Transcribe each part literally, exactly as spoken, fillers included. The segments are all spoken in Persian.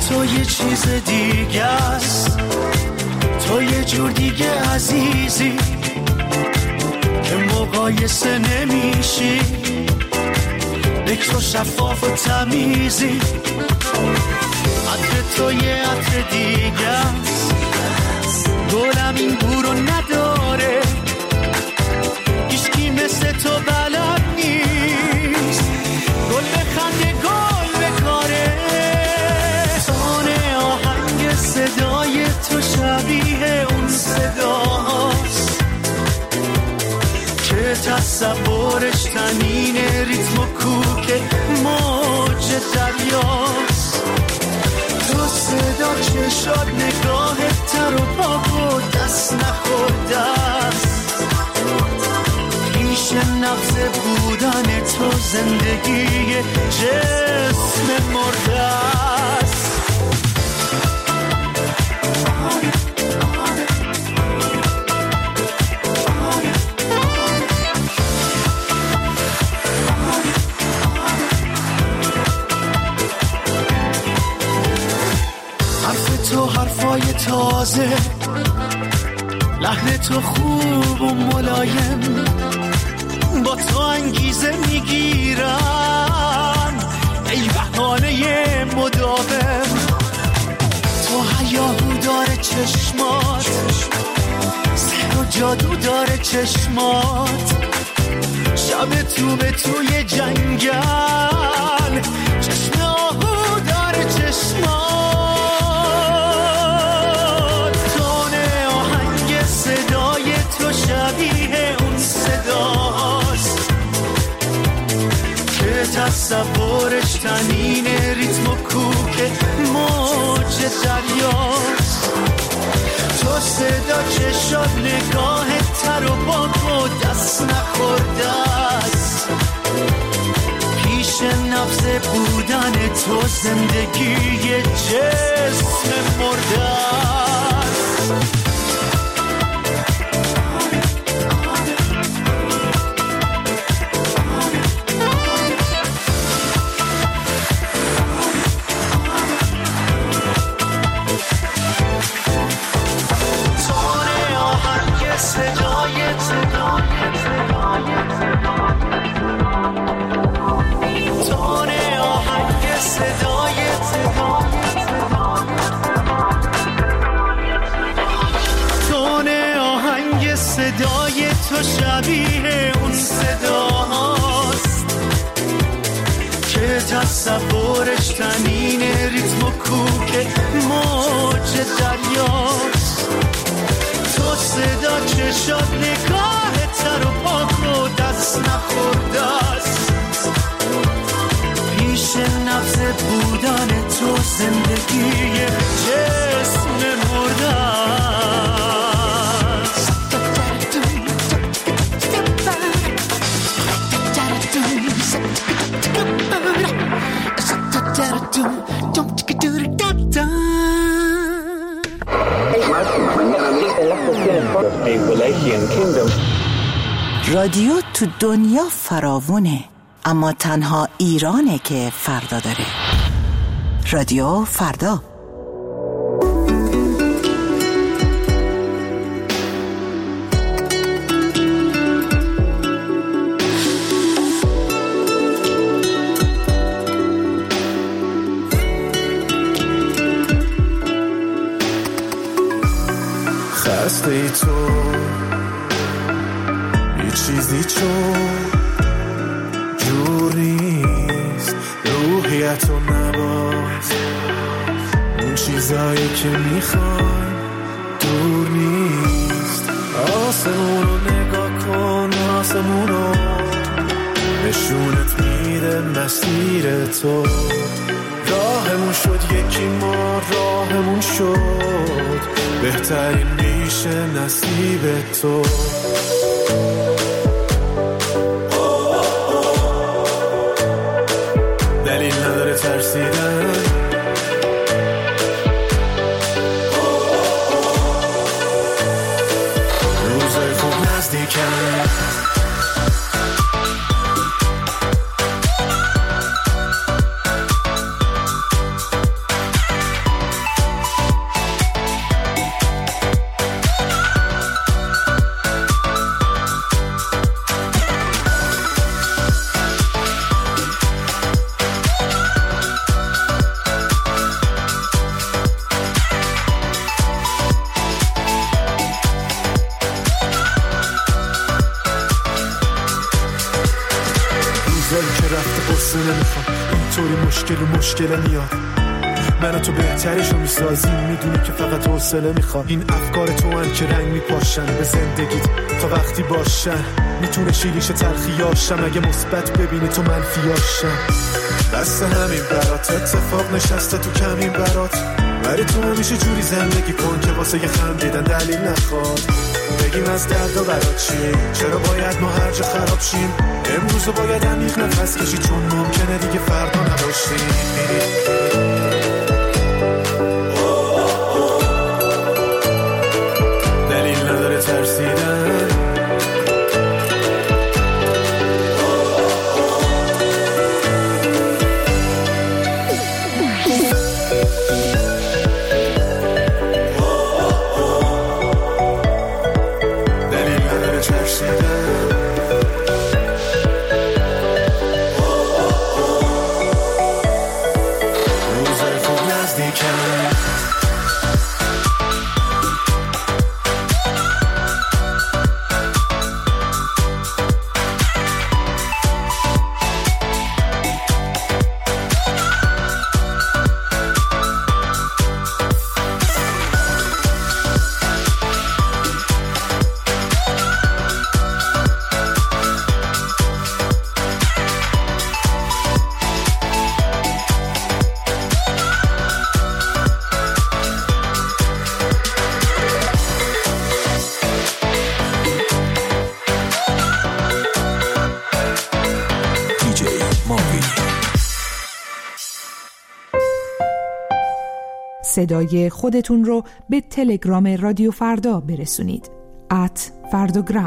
تو یه چیز دیگه است، تو یه جور دیگه عزیزی که مقایسه نمیشی، بکر و شفاف و تمیزی. عطر تو یه عطر دیگه است، گلم این بورو نداره، هیچکی مثل تو بلد نیست، گل بخنده گل بکاره. تون آهنگ صدای تو شبیه اون صداست که تصورش تنین ریتم و کوک موج دریاست. تو صدا چشات نگاه تر و پاک و دست نخورده است، پیش نبض بودن تو زندگی جسم مرده است. تو حرفای تازه، لحن تو خوب و ملایم، با تو انگیزه میگیرن ای بهانه مداوم. تو هیاهو داره چشمات، سحر و جادو داره چشمات، شب تو به توی جنگل، چشم آهو داره چشمات. شبیه اون صداست که تصورش تنین ریتم و کوک موج دریاست. تو صدا چشات نگاه تر و پاک و دست نخورده است، پیش نبض بودن تو زندگی جسم مرده است. صدای تو شبیه اون صداست که تصورش تنین ریتم و کوک موج دریاست. تو صدا چشات نگاه تر و پاک و دست نخورده است، پیش نبض بودن تو زندگی جسم مرده است. رادیو تو دنیا فراوونه، اما تنها ایرانه که فردا داره. رادیو فردا. خسته تو یه چیزی چون جور نیست، روحیتو نباز، اون چیزایی که میخوای دور نیست. آسمونو نگاه کن، آسمونو نشونت میده مسیر تو. راهمون شد یکی، ما راهمون شد بهترین میشه نصیب تو. دلیل نداره ترسیدن، روزای خوب نزدیکن. قصه نمیخوام، اینطوری مشکل و مشکل میاد. من و تو بهترشو میسازیم، میدونی که فقط حوصله میخواد. این افکار تو هم که رنگ میپاشن به زندگیت تا وقتی باشن. میتونه شیریش تلخیاشم اگه مثبت ببینی تو منفیاشم. دست همین برات اتفاق نشسته تو کمین برات، ولی تو همیشه جوری زندگی کن که واسه یه خندیدن دلیل نخواد. بگیم از دردا برات چی، چرا باید ما هر جا خراب شیم؟ امروزو باید عمیق نفس کشی چون ممکنه دیگه فردا نباشیم. دلیل نداره ترسیدن، صدای خودتون رو به تلگرام رادیو فردا برسونید. ات فردوگرام.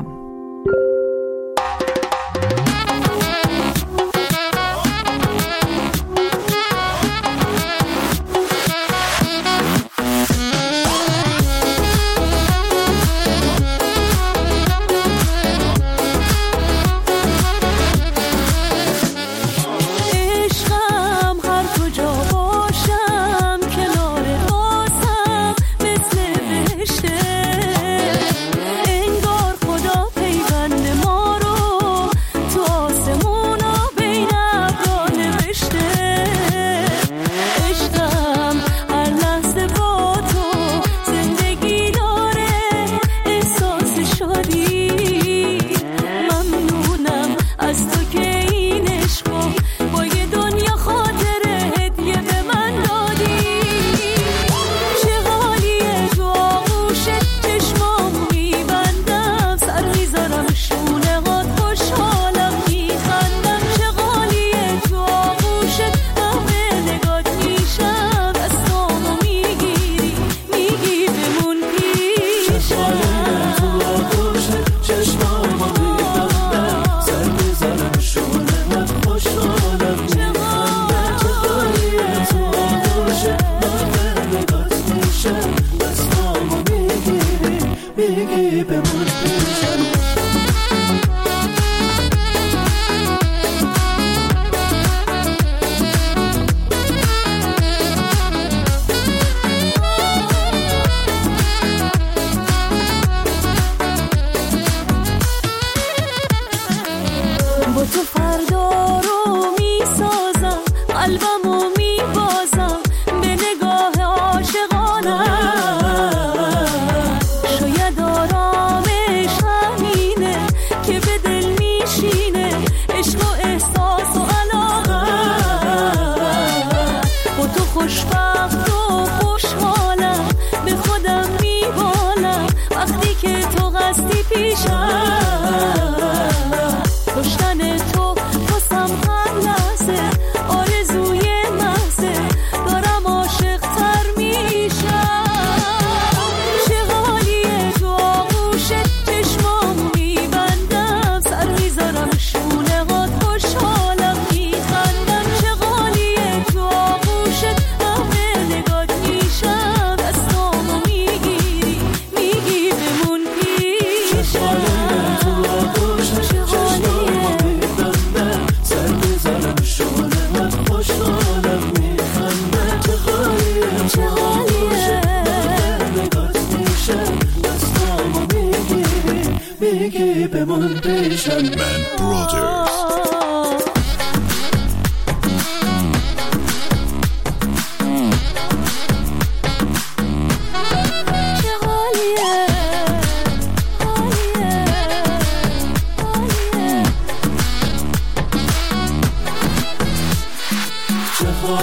بگی بمون پیشم من برادرز.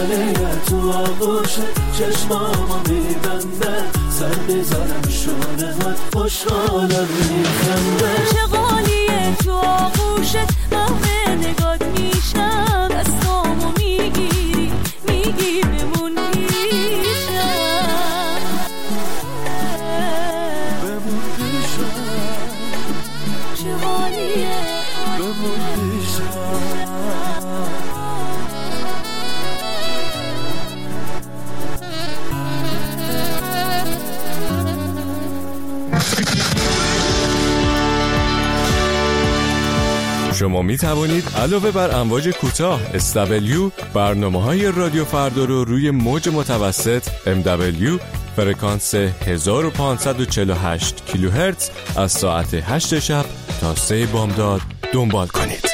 ولی تو آغوش چشمامو میبندم سر بذارم شانهات خوشحالم میخندم چقالیه تو آغوشت ماه نگات میشم دستامو میگیری میگی بمون پیشم بمون پیشم چقالیه بمون پیشم شما می توانید علاوه بر امواج کوتاه اس دبلیو برنامه‌های رادیو فردا رو روی موج متوسط ام دبلیو فرکانس هزار و پانصد و چهل و هشت کیلوهرتز از ساعت هشت شب تا سه بامداد دنبال کنید.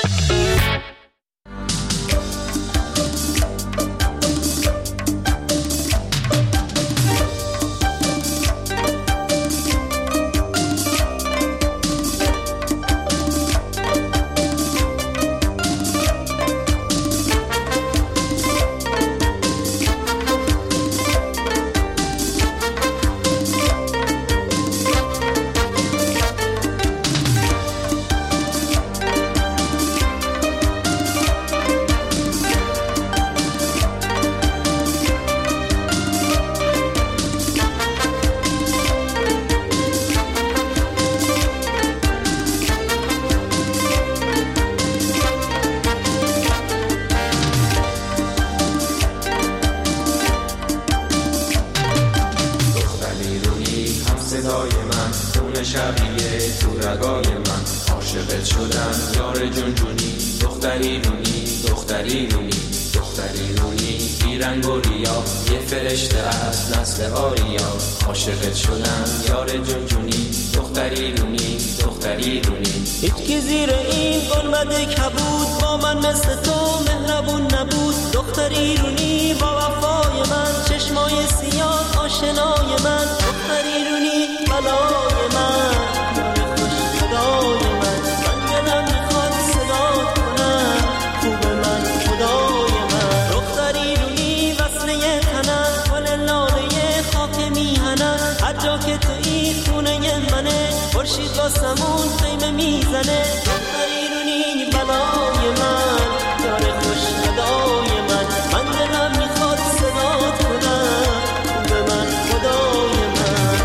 شبیه تو رگای من عاشقت شدم یار جونجونی دختری رونی دختری رونی دختری رونی بیرنگ و ریا یه فرشته از نسل آریا عاشقت شدم یار جونجونی دختری رونی دختری رونی هیچ کی زیر این قرمت کبود با من مثل تو مهربون نبود دختری رونی با وفای من چشمای سیاه آشنای من دختری رونی بلای من خوش خدای من من دلم میخواد صدات کنم خوب من خدای من دختری رونی وصله تنم گل لاله خاک میهنم هر جا که تویی خونه منه خورشید واسمون خیمه میزنه دختری رونی بلای من داره خوش خدای من من دلم میخواد صدات کنم خوب من خدای من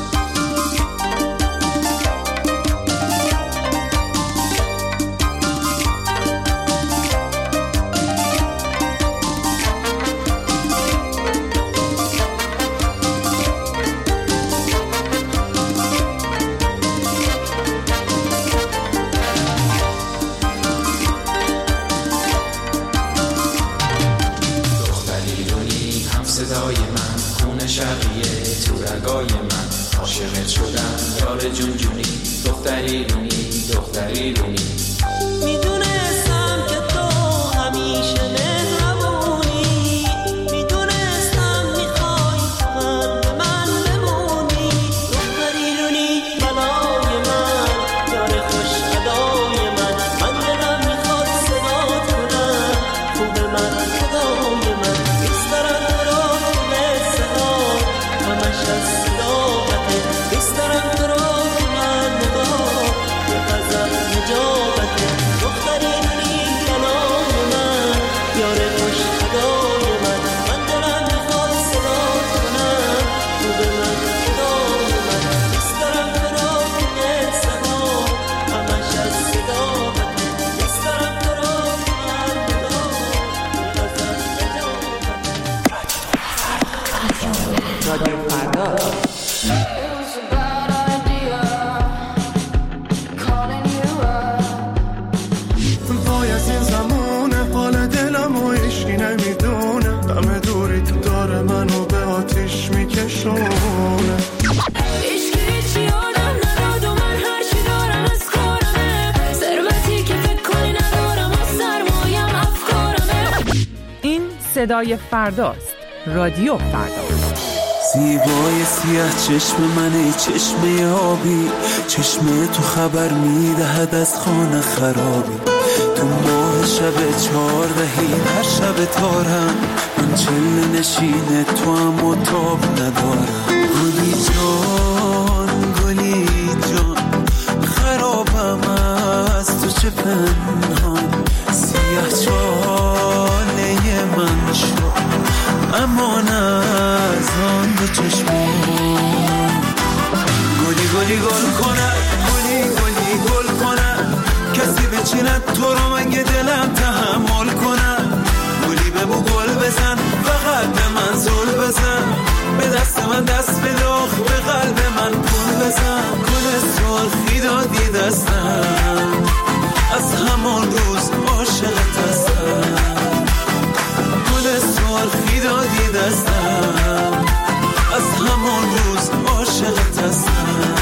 صدای من خون شبیه تو رگای من عاشقت شدم یار جونجونی دختری رونی دختری رونی میدونستم که تو همیشه مهربونی میدونستم میخوای من به من بمونی دختری رونی بلای من داره خوش خدای من من دلم میخواد صدات کنم خوب من خدای من دوست دارم تو رو مثل ها همش از صداقته دوست دارم تو رو که من نگاه یه غزل نجابته دختری رونی بلای من یاره خوش خدای من من دلم میخواد صدات کنم خوب من خدای من دوست دارم تو رو که مثل ها همش از صداقته دوست دارم تو رو که من نگاه یه غزل نجابته رادیو فردا. وای از این زمونه حال دلم و عشقی نمیدونه همه دوری تو داره منو به آتیش میکشونه عشقی هیچی آدم نداد و من هرچی دارم از کارمه ثروتی که فکر کنی ندارم و سرمایم افکارمه. این صدای فرداست. رادیو فردا. زیبای سیاه چشم منه چشم آبی چشم تو خبر میدهد از خانه خرابی تو ماه شب چهاردهی هر شب تارم من چله نشینه تو هم و تاب ندارم. گلی جان گلی جان خرابم از تو چه پنهان، سیاه چاله من شد امان از آن دو چشمان. گلی گلی گل کنه گلی گلی گل کنه، کسی بچیند تو رو مگه دلم تحمل کنه. گلی ببو گل بزن فقط به من زل بزن، به دست من دست بداخ به قلب من کن بزن. گل سرخی دادی دستم از همان روز عاشقت هستم. گل سرخی دادی دستم از همان روز عاشقت هستم.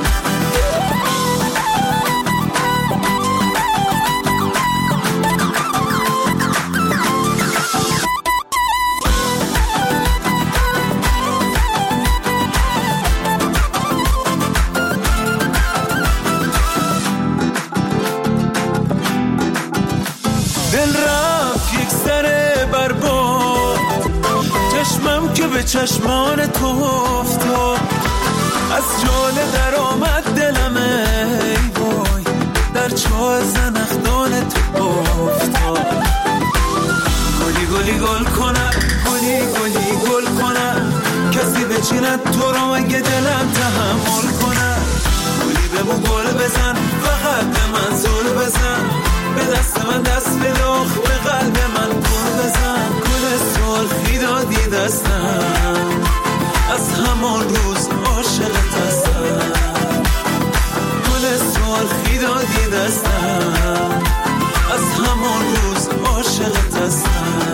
به چشمان تو افتاد از جاله در آمد دلم ای وای، در چاه زنخدان تو افتاد. گلی گلی گل کنه گلی گلی گل کنه، کسی بچیند تو رو مگه دلم تحمل کنه. گلی ببو گل بزن فقط به من زل بزن، به دست من دست بداخ به قلب من کن بزن. گل سرخی دادی دستم از همان روز عاشقت هستم. گل سرخی دادی دستم از همان روز عاشقت هستم.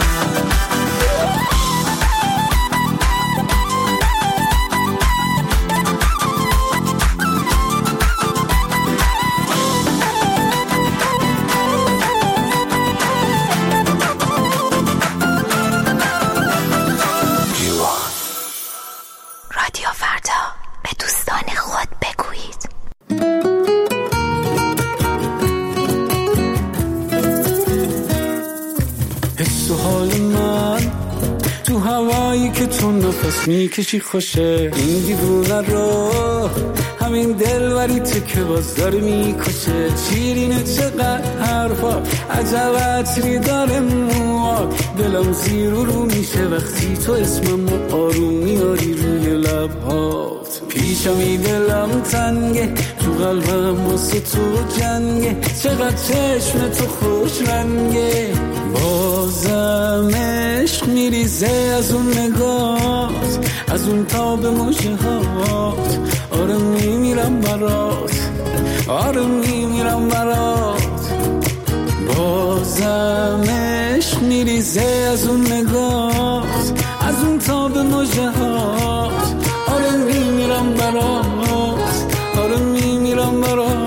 نفس میکشی خوشه این دیوونه رو، همین دلوری تو که باز داره میکشه. شیرینه چقدر حرفا عجب عطری داره موها، دلم زیر و رو میشه وقتی تو اسمم آروم میاری روی لبهات. پیشمی دلم تنگه تو قلبم واسه تو جنگه، چقدر چشم تو خوش رنگه. بازم عشق میریزه از اون نگات، از اون تاب مژه هات. آره میمیرم برات، آره میمیرم برات. بازم عشق میریزه از اون نگات، از اون تاب مژه هات. آره میمیرم برات، آره میمیرم برات.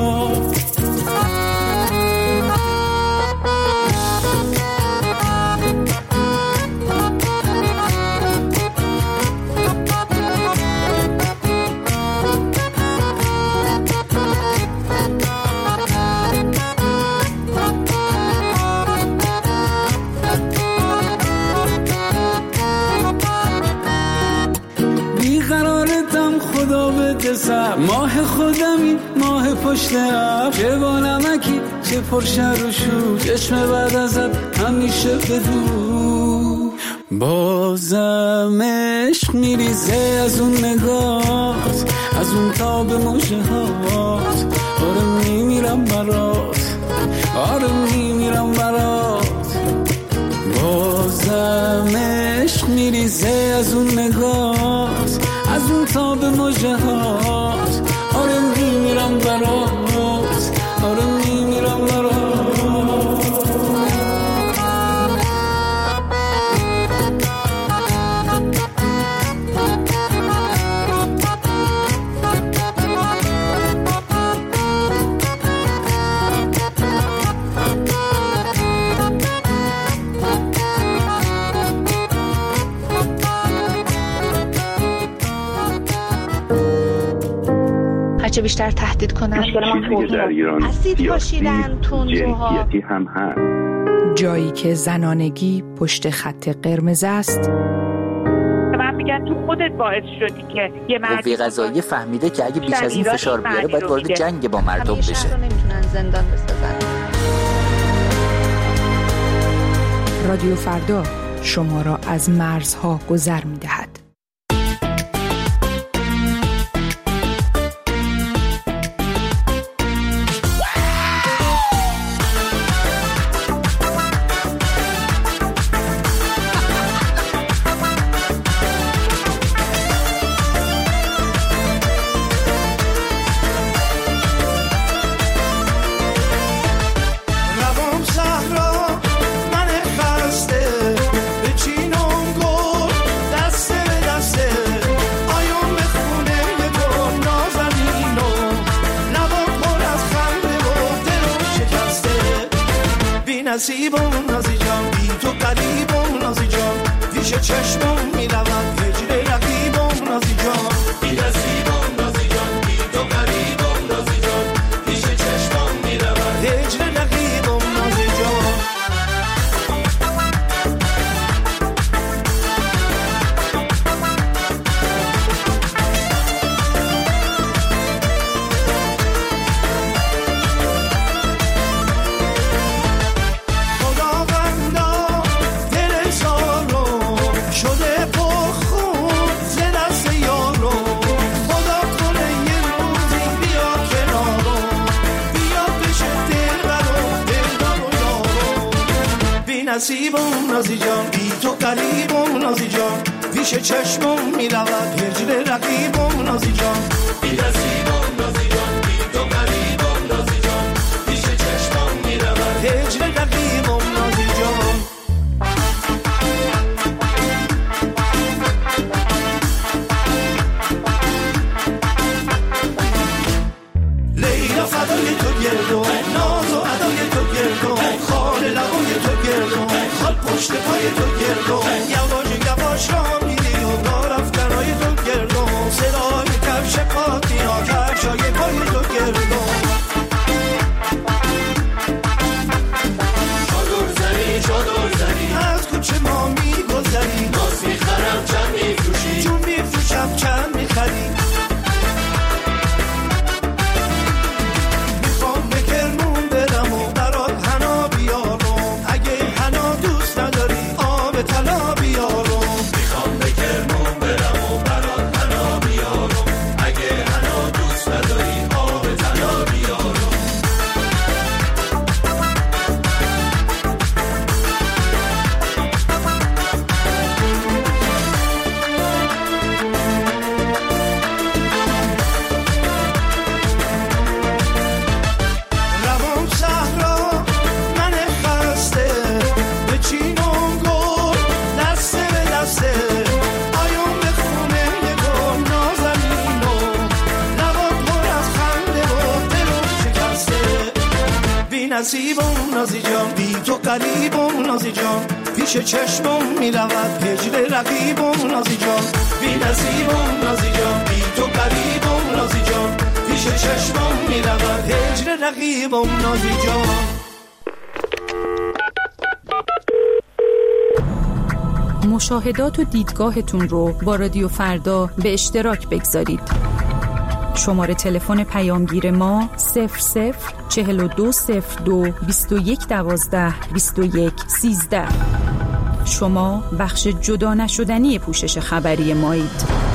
ماه خودمی ماه پشت اب، چه با نمکی چه پرشر و شور، چشم بعد ازت همیشه بدو. بازم عشق میریزه از اون نگات، از اون تاب مژه هات. آره میمیرم برات، آره میمیرم برات. بازم عشق میریزه از اون نگات، از اون تاب مژه هات. آره میمیرم برات، آره میمیرم برات. هرچه بیشتر تهدید کنن. مشکل ما توضیح در ایران اسید پاشیدن، تندروها، جنسیتی هم هست. جایی که زنانگی پشت خط قرمز است. من میگن تو خودت باعث شدی که یه مرد قوه قضاییه فهمیده که اگه بیش از این فشار بیاره باید وارد جنگ با مردم بشه. همیشه رو نمیتونن زندان بسازن. رادیو فردا شما را از مرزها گذر می‌دهد. نصیبم نازی جان، بی تو قریبم نازی جان، پیش چشمم میروم هجر رقیبم نازی جان. بی نصیبم نازی جان، بی تو قریبم نازی جان، پیش چشمم میروم هجر رقیبم نازی جان. نصیبم نازی جان، بی تو قریبم نازی جان، پیش چشمم میرود هجر رقیبم نازی جان. بی نصیبم نازی جان، بی تو قریبم نازی جان، پیش چشمم میرود هجر رقیبم نازی جان. لیلا فدای تو گردم، ناز و ادای تو گردم، خال لبای تو گردم، خال پشت پای تو گردم، یواش یواش را میری و رفتنای تو گردم، صدای کفش پاتی ها کفشای پای تو گردم. چادر زنی چادر زنی از کوچه ما میگذری، ناز میخرم چند میفروشی، چون میفروشم چند میخری. نصیبم نازی جان، بی تو قریبم نازی جان، پیش چشمم میرود هجر رقیبم نازی جان. بی نصیبم نازی جان، بی تو قریبم نازی جان، پیش چشمم میرود هجر رقیبم نازی جان. مشاهدات و دیدگاهتون رو با رادیو فردا به اشتراک بگذارید. شماره تلفن پیامگیر ما صفر صفر چهل و دو صفر دو بیست و یک دوازده بیست و یک سیزده. شما بخش جدا نشدنی پوشش خبری مایید.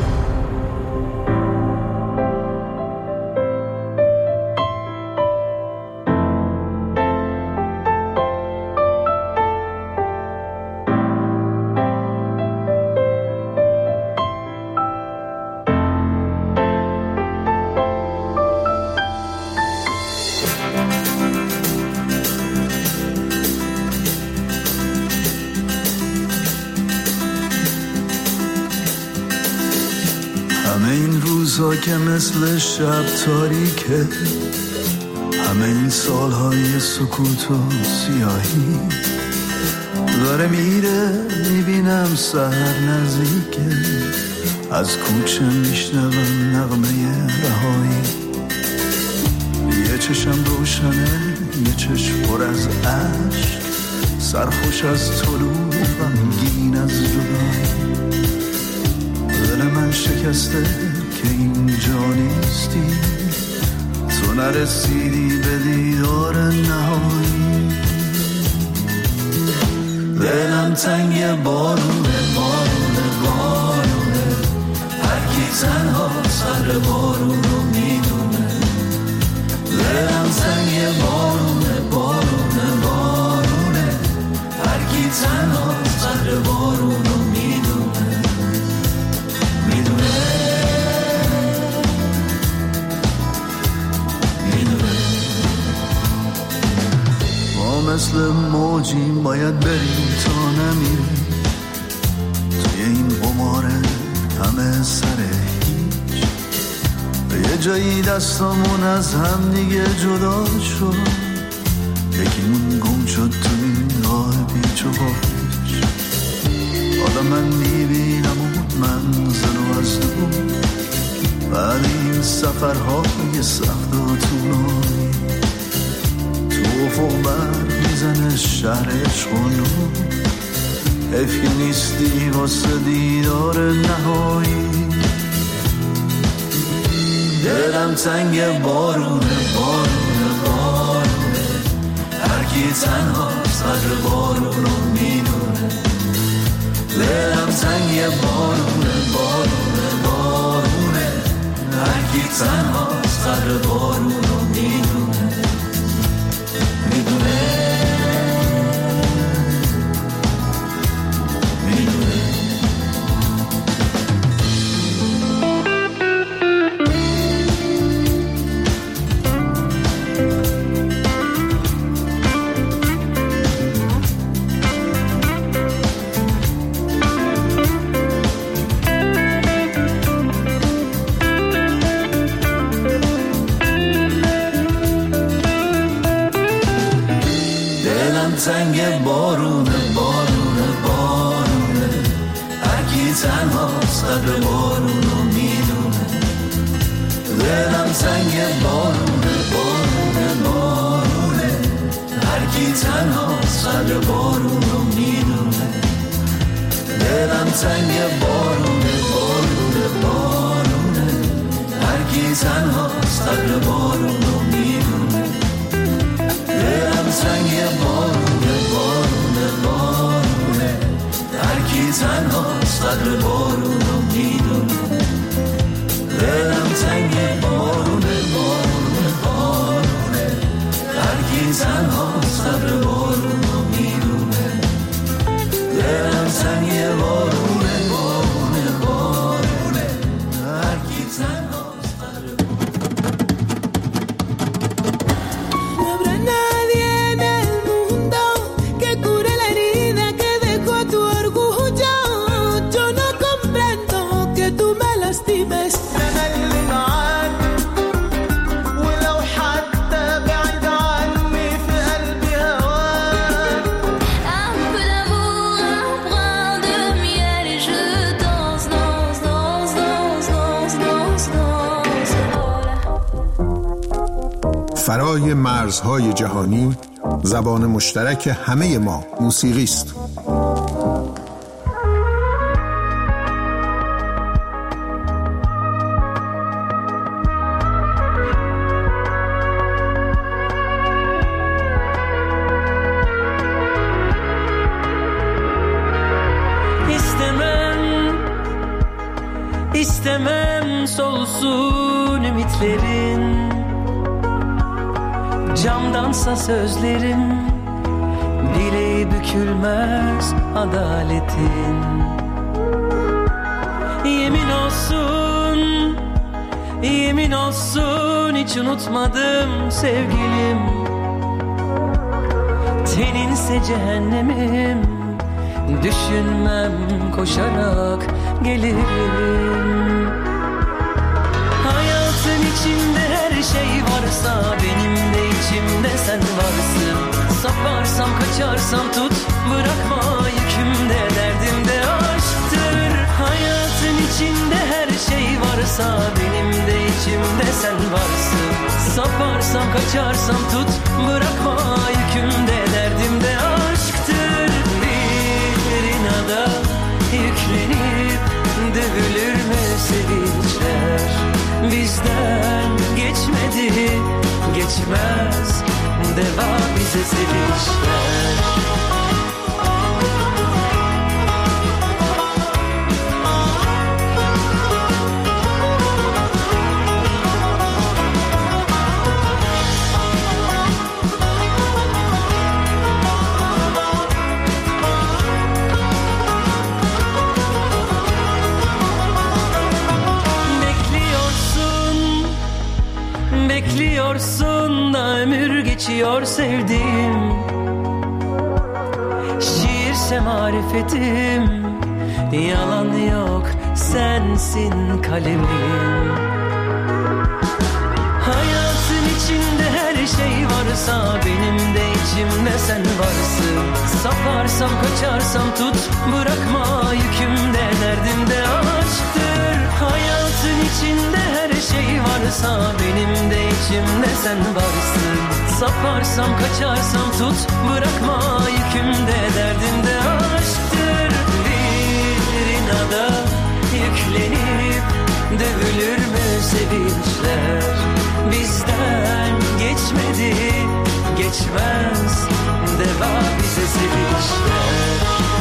همه این روزها که مثل شب تاریکه، همه این سالهای سکوت و سیاهی داره میره، میبینم سحر نزدیکه، از کوچه میشنوم نغمه رهایی. یه چشم روشنه، یه چشم پر از عشق، سرخوش از طلوع و غمگین از جدایی. دل من شکسته که اینجا نیستی، تو نرسیدی به دیدار نهایی. دلم تنگ بارونه بارونه بارونه، هر کی تنها سر بارون رو میدونه. دلم تنگ بارونه بارونه بارونه، هر کی تنها سر بارون رو میدونه میدونه میدونه. ما مثل موجیم باید بریم تا نمیریم، توی این قمار همه سر هیچ. یه جایی دستامون از هم دیگه جدا شد، یکیمون گم شد تو این راه پیچ و خاک. حالا من میبینم اون منزل و از دور، بعد این سفرهای سخت و طولانی. تو افق برق میزنه شهر عشق و نور، حیف که نیستی واسه دیدار نهایی. دلم تنگ بارونه بارونه بارونه، هر کی تنها صدر بارون رو میدونه. دلم تنگ بارونه بارونه بارونه، هر کی تنها صدر بارون رو میدونه میدونه تنگ بارونه بارونه بارونه، هر کی تنها صدر بارون رو میدونه. دلم تنگ بارونه بارونه بارونه، هر کی تنها صدر بارون رو میدونه. دلم تنگ بارونه بارونه بارونه، هر کی تنها صدر بارون رو میدونه. دلم تنگ بارونه بارونه بارونه، هر کی تنها صدر بارون رو میدونه. دلم تنگ بارونه بارونه بارونه، هر کی تنها صدر بارون رو میدونه. دلم تنگ بارونه بارونه بارونه، هر کی تنها فرای مرزهای جهانی، زبان مشترک همه ما موسیقی است. İstemem, istemem solsun ümitlerin, camdansa sözlerim, bileği bükülmez adaletin. Yemin olsun, yemin olsun hiç unutmadım sevgilim. Teninse cehennemim, düşünmem koşarak gelirim. Hayatın içinde her şey varsa, benim de içimde sen varsın. Saparsam kaçarsam tut, bırakma yükümde, derdim de aşktır. Hayatın içinde Saparsam kaçarsam tut, bırakma yükümde, derdimde aşktır. Bir inada yüklenip dövülür mü sevinçler? Bizden geçmedi, geçmez, deva bize sevinçler. Bekliyorsun da ömür geçiyor sevdiğim. Şiirse marifetim, yalan yok, sensin kalemim. Hayatın içinde her şey varsa, benim de içimde sen varsın. Saparsam kaçarsam tut, bırakma yükümde, derdimde aşktır. Hayatın içinde her şey varsa, benim de içimde sen varsın. Saparsam kaçarsam tut, bırakma yükümde, derdimde aşktır. Bir inada yüklenip dövülür mü sevinçler? Bizden geçmedi, geçmez, deva bize sevinçler.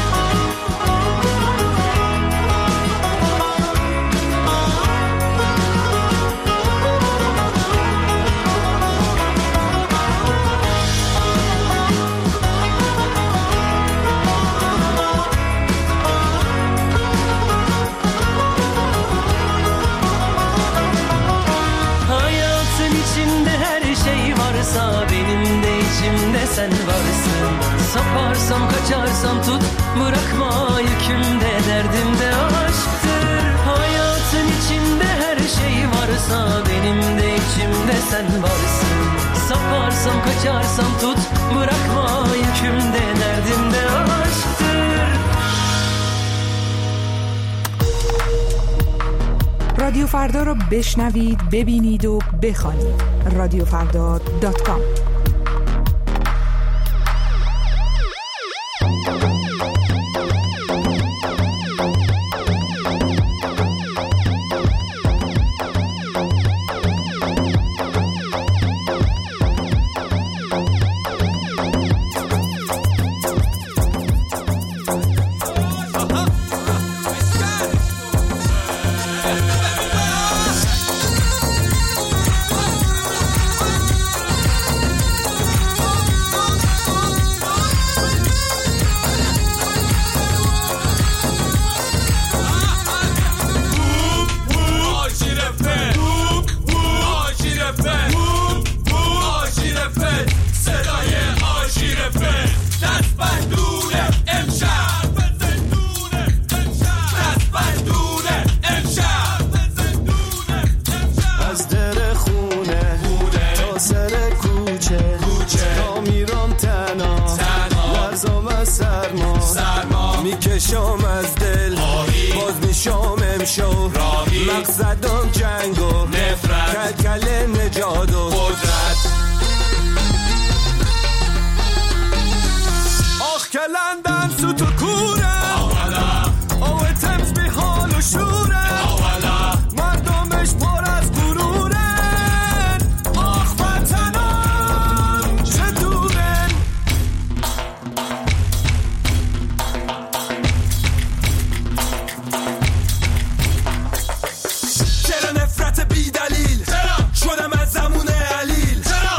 Benim de içimde sen varsın. Saparsam kaçarsam tut, bırakma yükümde, derdimde aşktır. Hayatın içinde her şey varsa, benim de içimde sen varsın. Saparsam kaçarsam tut, bırakma yükümde, derdimde aşktır. رادیو فردا رو بشنوید، ببینید و بخوانید. رادیو فردا دات کام. میکشم از دل باز میشم امشب مقصدم جنگ و نفرت کلکل نجات و قدرت آخ کلندن سو تو کوره آوه تمز بی حال و شوره مردمش پر از غرورن آخ وطنم چه دورن چرا نفرت بی دلیل شدم از زمون علیل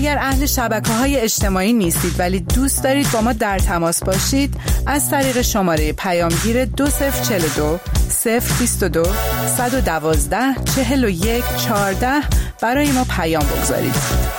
اگر اهل شبکه‌های اجتماعی نیستید ولی دوست دارید با ما در تماس باشید، از طریق شماره پیامگیر دو صفر چهل و دو صفر بیست و دو صد و دوازده چهل و یک چهارده برای ما پیام بگذارید.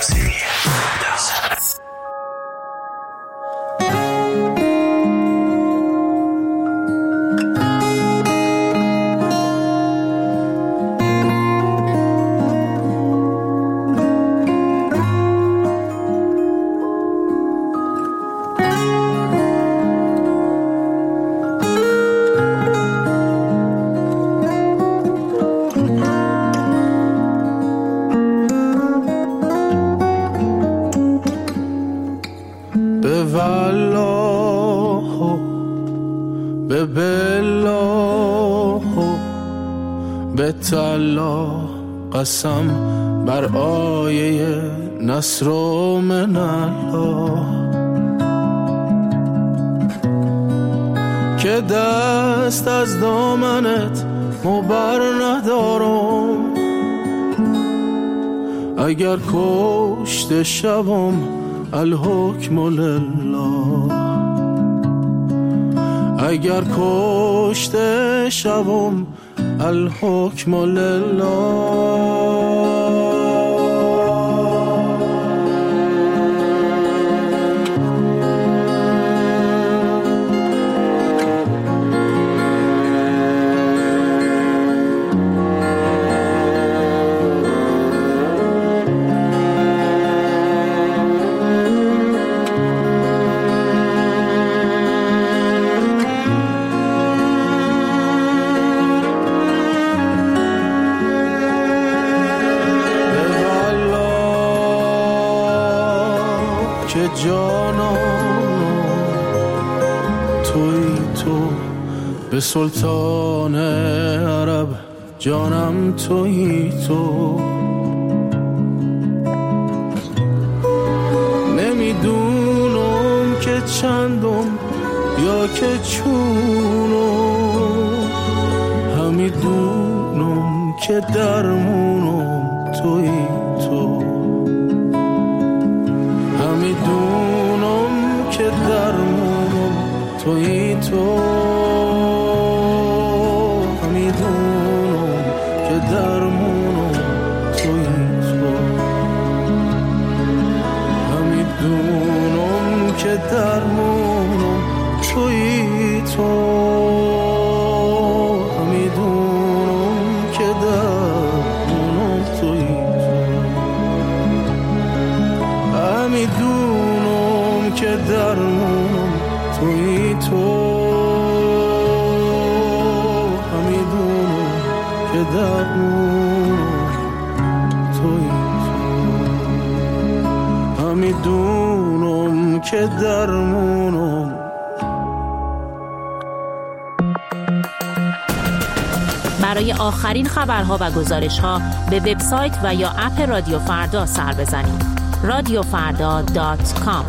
قسم بر آیه نصر و من الله که دست از دامنت مبر ندارم، اگر کشته شوم الحکم لله، اگر کشته شوم الحکم لله. سلطان عرب جانم تویی تو، نمیدونم که چندم یا که چونم، همیدونم که درمونم تویی تو، همیدونم که درمونم تویی تو، درمونم تویی تو، همیدونم که درمونم تویی تو، همیدونم که درمونم تویی تو، همیدونم که درمونم تویی تو، همیدونم که درمونم. برای آخرین خبرها و گزارش‌ها به وبسایت و یا اپ رادیو فردا سر بزنید. رادیو فردا دات کام.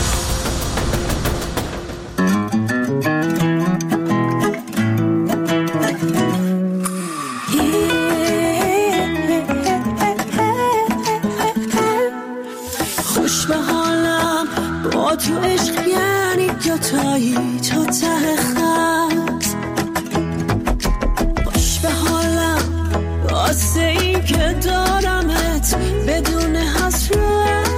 خوش به حالم با تو عشق یعنی دوتایی تا ته خط، خوش به حالم واسه این که دارمت بدون حسرت،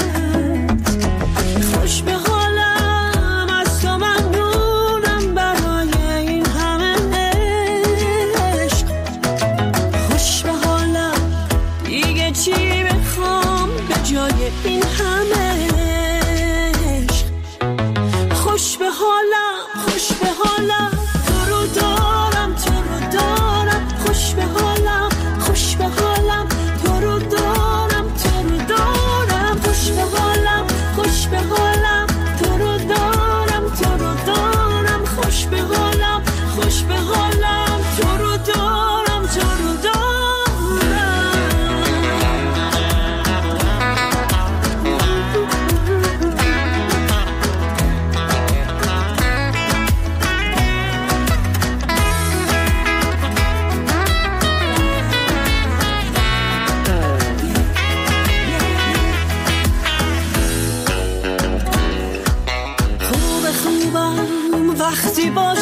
خوش به حالم از تو ممنونم برای این همه عشق، خوش به حالم دیگه چی بخوام به جای این همه عشق، خوش به حالم خوش به حالم تو رو دارم تو رو دارم، خوش به حالم خوش به حالم تو رو دارم تو رو دارم، خوش به حالم خوش به حالم تو رو دارم تو رو دارم، خوش به حالم خوش به حالم تو رو دارم تو رو دارم.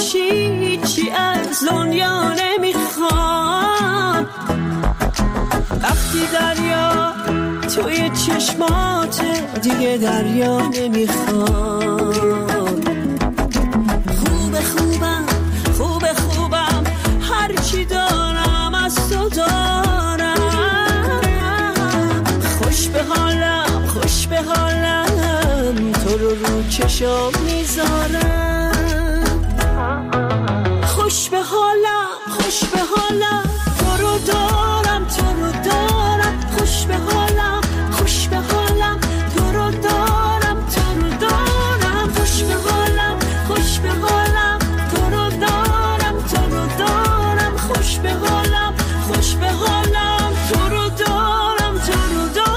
باشی چی از دنیا نمیخوام. وقتی دریا توی چشمات دیگه دریا نمیخوام. خوبه خوبم خوبه خوبم هرچی دارم از تو دارم. خوش به حالم خوش به حالم تو رو رو چشم میذارم. خوش به حالم خوش به حالم تو رو دارم تو رو دارم. خوش به حالم خوش به حالم تو رو دارم تو رو دارم. خوش به حالم خوش به حالم تو رو دارم تو رو دارم. خوش به حالم خوش به حالم تو رو دارم تو رو دارم.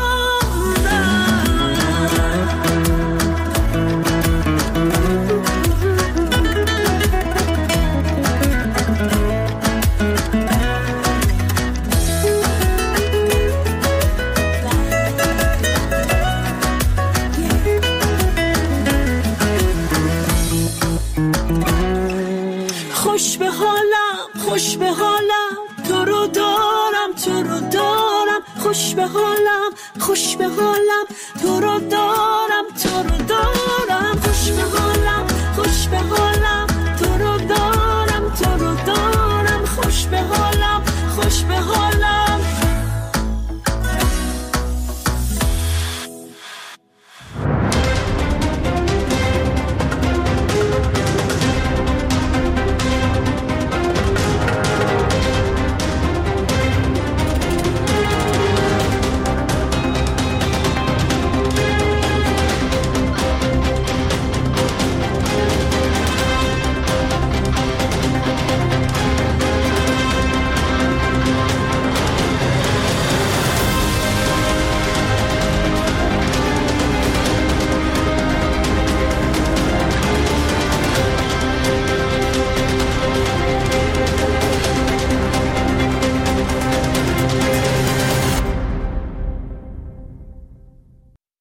خوش به حالم خوش به حالم تو رو دارم تو رو دارم. خوش به حالم خوش به حالم